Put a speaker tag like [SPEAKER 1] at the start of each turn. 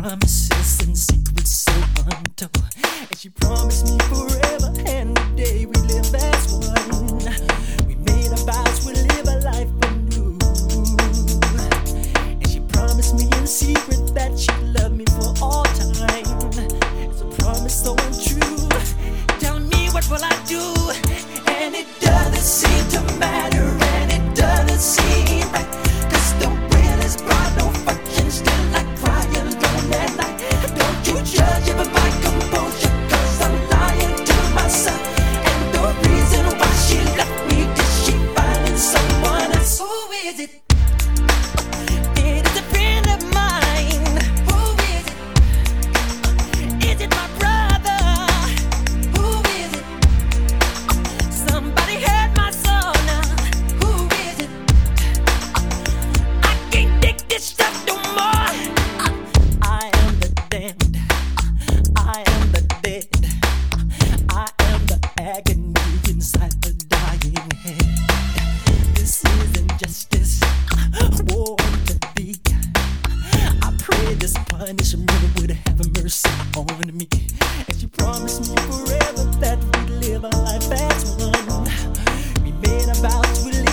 [SPEAKER 1] promises and secrets so untold. And she promised me forever and the day we live as one. We made our vows, we live a life anew. And she promised me in secret that she'd love me for all time. It's a promise so untrue. Tell me, what will I do? And it doesn't seem to matter, and it doesn't seem right. 'Cause the will is bright, no fucking still I cry alone at night. Don't you judge it by my composure, 'cause I'm lying to myself. And the reason why she left me is she finding someone else. Who is it? It is a friend of mine. Who is it? Is it my brother? Who is it? Somebody hurt my soul now. Who is it? I can't take this stuff no more. I am the damned. I am the dead. I am the agony inside the dying head. This isn't justice. War to be. I pray this punishment would have mercy on me. And she promised me forever that we'd live a life as one. We made our vows, we